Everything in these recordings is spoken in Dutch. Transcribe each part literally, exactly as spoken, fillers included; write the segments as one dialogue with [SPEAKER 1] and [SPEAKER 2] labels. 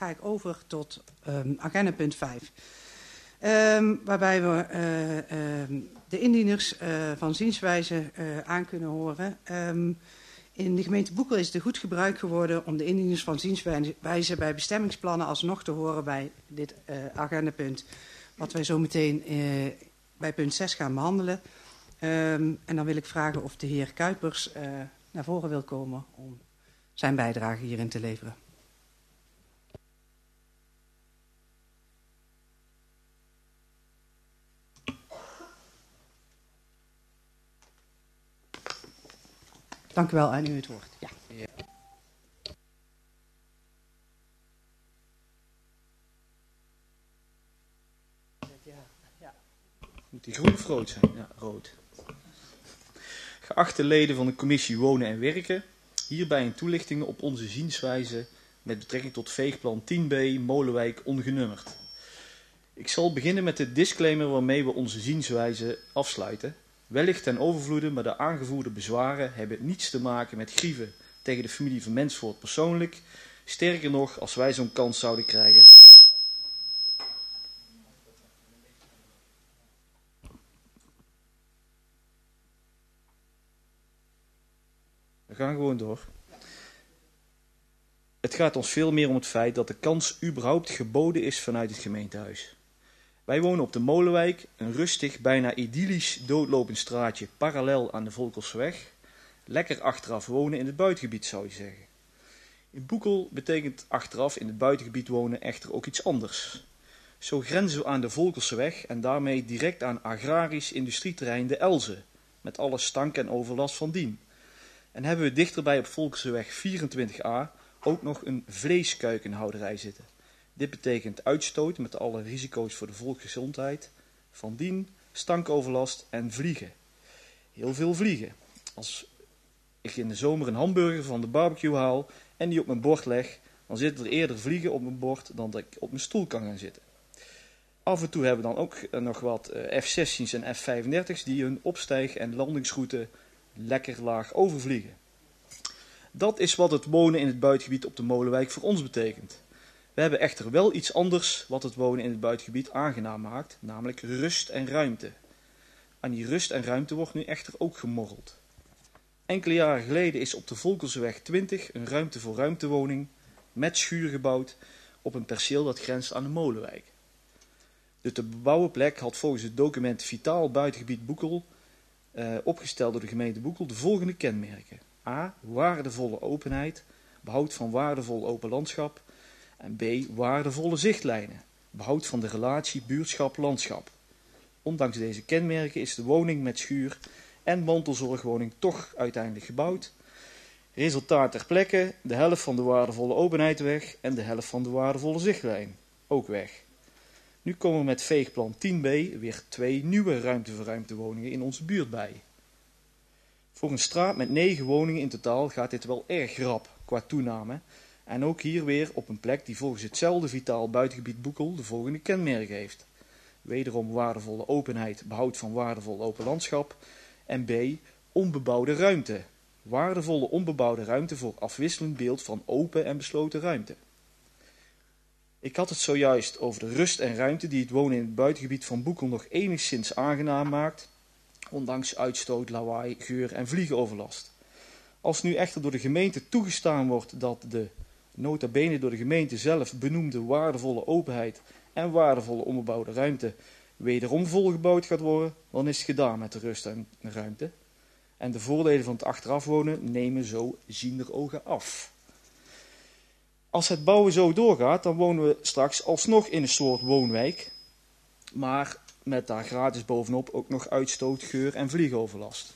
[SPEAKER 1] ga ik over tot um, agenda punt vijf. Um, waarbij we uh, um, de indieners uh, van zienswijze uh, aan kunnen horen. Um, in de gemeente Boekel is het een goed gebruik geworden om de indieners van zienswijze bij bestemmingsplannen alsnog te horen bij dit uh, agendapunt. Wat wij zo meteen uh, bij punt zes gaan behandelen. Um, en dan wil ik vragen of de heer Kuipers uh, naar voren wil komen om zijn bijdrage hierin te leveren. Dank u wel, aan u het woord. Ja.
[SPEAKER 2] Ja. Moet die groen of rood zijn? Ja, rood. Geachte leden van de commissie Wonen en Werken, hierbij een toelichting op onze zienswijze met betrekking tot veegplan tien b Molenwijk ongenummerd. Ik zal beginnen met de disclaimer waarmee we onze zienswijze afsluiten. Wellicht ten overvloede, maar de aangevoerde bezwaren hebben niets te maken met grieven tegen de familie van Mensvoort persoonlijk. Sterker nog, als wij zo'n kans zouden krijgen. We gaan gewoon door. Het gaat ons veel meer om het feit dat de kans überhaupt geboden is vanuit het gemeentehuis. Wij wonen op de Molenwijk, een rustig, bijna idyllisch doodlopend straatje parallel aan de Volkelseweg. Lekker achteraf wonen in het buitengebied, zou je zeggen. In Boekel betekent achteraf in het buitengebied wonen echter ook iets anders. Zo grenzen we aan de Volkelseweg en daarmee direct aan agrarisch industrieterrein de Elze, met alle stank en overlast van dien. En hebben we dichterbij op Volkelseweg vierentwintig a ook nog een vleeskuikenhouderij zitten. Dit betekent uitstoot met alle risico's voor de volksgezondheid, van dien, stankoverlast en vliegen. Heel veel vliegen. Als ik in de zomer een hamburger van de barbecue haal en die op mijn bord leg, dan zitten er eerder vliegen op mijn bord dan dat ik op mijn stoel kan gaan zitten. Af en toe hebben we dan ook nog wat F zestien's en F vijfendertig's die hun opstijg- en landingsroute lekker laag overvliegen. Dat is wat het wonen in het buitengebied op de Molenwijk voor ons betekent. We hebben echter wel iets anders wat het wonen in het buitengebied aangenaam maakt, namelijk rust en ruimte. Aan die rust en ruimte wordt nu echter ook gemorreld. Enkele jaren geleden is op de Volkelseweg twintig een ruimte voor ruimtewoning met schuur gebouwd op een perceel dat grenst aan de Molenwijk. De te bebouwen plek had volgens het document Vitaal Buitengebied Boekel, uh, opgesteld door de gemeente Boekel, de volgende kenmerken. A. Waardevolle openheid, behoud van waardevol open landschap. En B. Waardevolle zichtlijnen, behoud van de relatie buurtschap-landschap. Ondanks deze kenmerken is de woning met schuur en mantelzorgwoning toch uiteindelijk gebouwd. Resultaat ter plekke, de helft van de waardevolle openheid weg en de helft van de waardevolle zichtlijn ook weg. Nu komen we met veegplan tien b weer twee nieuwe ruimte voor ruimtewoningen in onze buurt bij. Voor een straat met negen woningen in totaal gaat dit wel erg rap qua toename. En ook hier weer op een plek die volgens hetzelfde Vitaal Buitengebied Boekel de volgende kenmerken heeft. Wederom waardevolle openheid, behoud van waardevol open landschap. En B. Onbebouwde ruimte. Waardevolle onbebouwde ruimte voor afwisselend beeld van open en besloten ruimte. Ik had het zojuist over de rust en ruimte die het wonen in het buitengebied van Boekel nog enigszins aangenaam maakt, ondanks uitstoot, lawaai, geur en vliegenoverlast. Als nu echter door de gemeente toegestaan wordt dat de nota bene door de gemeente zelf benoemde waardevolle openheid en waardevolle onbebouwde ruimte wederom volgebouwd gaat worden, dan is het gedaan met de rust en de ruimte. En de voordelen van het achteraf wonen nemen zo ziender ogen af. Als het bouwen zo doorgaat, dan wonen we straks alsnog in een soort woonwijk, maar met daar gratis bovenop ook nog uitstoot, geur en vliegoverlast.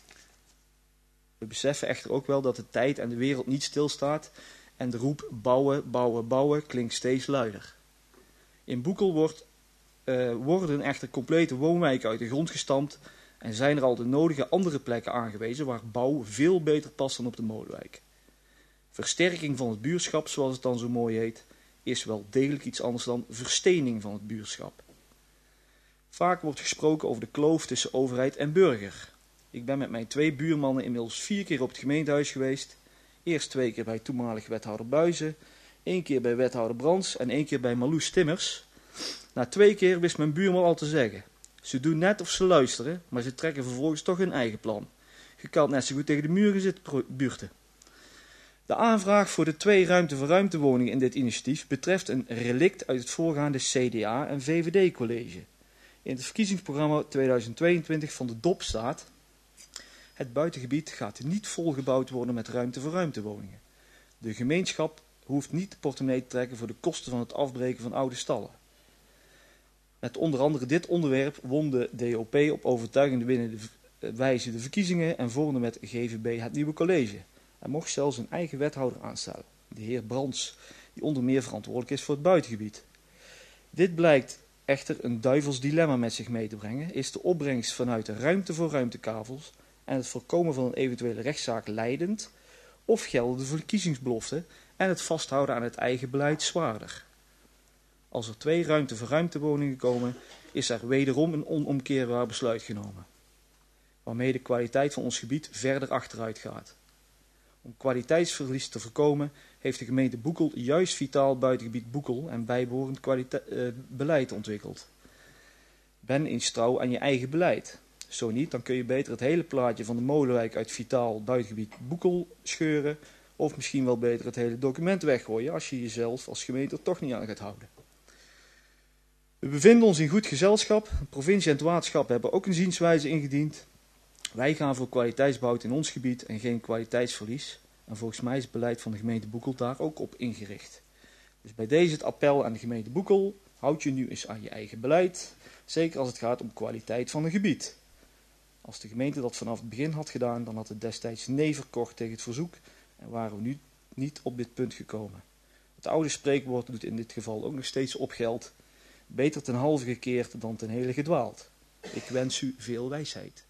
[SPEAKER 2] We beseffen echter ook wel dat de tijd en de wereld niet stilstaat en de roep bouwen, bouwen, bouwen klinkt steeds luider. In Boekel wordt, uh, worden echter complete woonwijken uit de grond gestampt en zijn er al de nodige andere plekken aangewezen waar bouw veel beter past dan op de Molenwijk. Versterking van het buurschap, zoals het dan zo mooi heet, is wel degelijk iets anders dan verstening van het buurschap. Vaak wordt gesproken over de kloof tussen overheid en burger. Ik ben met mijn twee buurmannen inmiddels vier keer op het gemeentehuis geweest. Eerst twee keer bij toenmalig wethouder Buizen, Eén keer bij wethouder Brands en één keer bij Marloes Timmers. Na twee keer wist mijn buurman al te zeggen. Ze doen net of ze luisteren, maar ze trekken vervolgens toch hun eigen plan. Je kan net zo goed tegen de muur gaan zitten buurten. De aanvraag voor de twee ruimte-voor-ruimte woningen in dit initiatief betreft een relict uit het voorgaande C D A en V V D-college. In het verkiezingsprogramma tweeduizend tweeëntwintig van de D O P staat: het buitengebied gaat niet volgebouwd worden met ruimte-voor-ruimte woningen. De gemeenschap hoeft niet de portemonnee te trekken voor de kosten van het afbreken van oude stallen. Met onder andere dit onderwerp won de D O P op overtuigende winnende wijze de verkiezingen en vormde met G V B het nieuwe college. Hij mocht zelfs een eigen wethouder aanstellen, de heer Brands, die onder meer verantwoordelijk is voor het buitengebied. Dit blijkt echter een duivels dilemma met zich mee te brengen. Is de opbrengst vanuit de ruimte voor ruimtekavels en het voorkomen van een eventuele rechtszaak leidend, of gelden de verkiezingsbeloften en het vasthouden aan het eigen beleid zwaarder? Als er twee ruimte voor ruimte woningen komen, is er wederom een onomkeerbaar besluit genomen, waarmee de kwaliteit van ons gebied verder achteruit gaat. Om kwaliteitsverlies te voorkomen heeft de gemeente Boekel juist vitaal buitengebied Boekel en bijbehorend uh, beleid ontwikkeld. Ben eens trouw aan je eigen beleid. Zo niet, dan kun je beter het hele plaatje van de Molenwijk uit vitaal buitengebied Boekel scheuren, of misschien wel beter het hele document weggooien als je jezelf als gemeente er toch niet aan gaat houden. We bevinden ons in goed gezelschap. De provincie en het waterschap hebben ook een zienswijze ingediend. Wij gaan voor kwaliteitsbehoud in ons gebied en geen kwaliteitsverlies. En volgens mij is het beleid van de gemeente Boekel daar ook op ingericht. Dus bij deze het appel aan de gemeente Boekel: houd je nu eens aan je eigen beleid. Zeker als het gaat om kwaliteit van een gebied. Als de gemeente dat vanaf het begin had gedaan, dan had het destijds nee verkocht tegen het verzoek. En waren we nu niet op dit punt gekomen. Het oude spreekwoord doet in dit geval ook nog steeds op geld. Beter ten halve gekeerd dan ten hele gedwaald. Ik wens u veel wijsheid.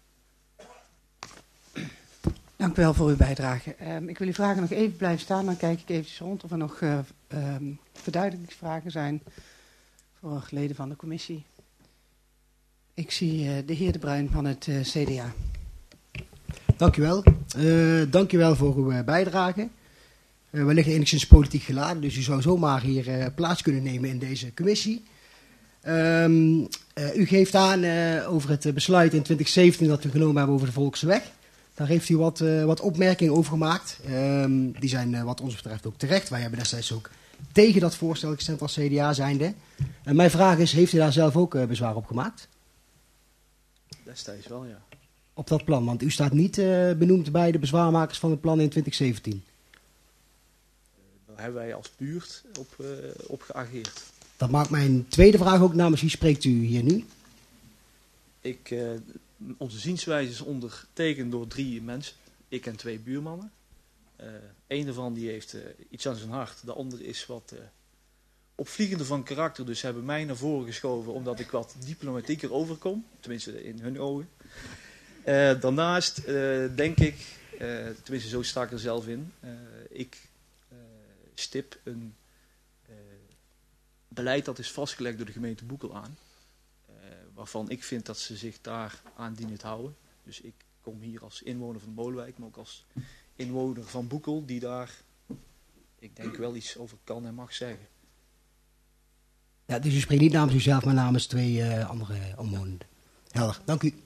[SPEAKER 1] Dank u wel voor uw bijdrage. Um, ik wil u vragen nog even blijven staan. Dan kijk ik eventjes rond of er nog uh, um, verduidelijkingsvragen zijn voor leden van de commissie. Ik zie uh, de heer De Bruin van het uh, C D A.
[SPEAKER 3] Dank u wel. Uh, dank u wel voor uw uh, bijdrage. Uh, we liggen enigszins politiek geladen, dus u zou zomaar hier uh, plaats kunnen nemen in deze commissie. Um, uh, u geeft aan uh, over het uh, besluit in twintig zeventien dat we genomen hebben over de Volksweg. Daar heeft u wat, uh, wat opmerkingen over gemaakt. Um, die zijn uh, wat ons betreft ook terecht. Wij hebben destijds ook tegen dat voorstel gestemd als C D A zijnde. En mijn vraag is, heeft u daar zelf ook uh, bezwaar op gemaakt?
[SPEAKER 2] Destijds wel, ja.
[SPEAKER 3] Op dat plan, want u staat niet uh, benoemd bij de bezwaarmakers van het plan in twintig zeventien.
[SPEAKER 2] Daar hebben wij als buurt op, uh, op geageerd.
[SPEAKER 3] Dat maakt mijn tweede vraag ook. Namens wie spreekt u hier nu?
[SPEAKER 2] Ik, uh, onze zienswijze is ondertekend door drie mensen. Ik en twee buurmannen. Uh, Eén daarvan die heeft uh, iets aan zijn hart. De andere is wat uh, opvliegender van karakter. Dus ze hebben mij naar voren geschoven omdat ik wat diplomatieker overkom. Tenminste in hun ogen. Uh, daarnaast uh, denk ik, uh, tenminste zo sta ik er zelf in. Uh, ik uh, stip een uh, beleid dat is vastgelegd door de gemeente Boekel aan. Uh, waarvan ik vind dat ze zich daar aan dienen te houden. Dus ik kom hier als inwoner van de Molenwijk, maar ook als inwoner van Boekel, die daar, ik denk, wel iets over kan en mag zeggen.
[SPEAKER 3] Ja, dus u spreekt niet namens uzelf, maar namens twee uh, andere omwonenden. Helder, dank u.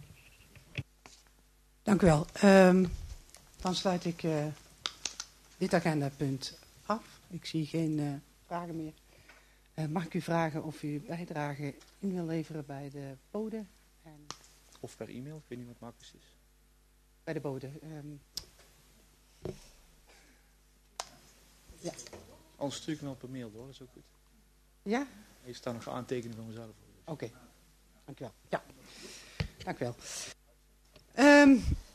[SPEAKER 1] Dank u wel. Um, dan sluit ik uh, dit agendapunt af. Ik zie geen uh, vragen meer. Uh, mag ik u vragen of u bijdrage in wil leveren bij de bode? En
[SPEAKER 2] of per e-mail, ik weet niet wat makkelijkst is.
[SPEAKER 1] Bij de bode. Um, ja.
[SPEAKER 2] Anders stuur ik hem wel per mail door, dat is ook goed.
[SPEAKER 1] Ja?
[SPEAKER 2] Hier staan nog aantekeningen van mezelf.
[SPEAKER 1] Oké, okay. Dank u wel. Ja, dank u wel. Um,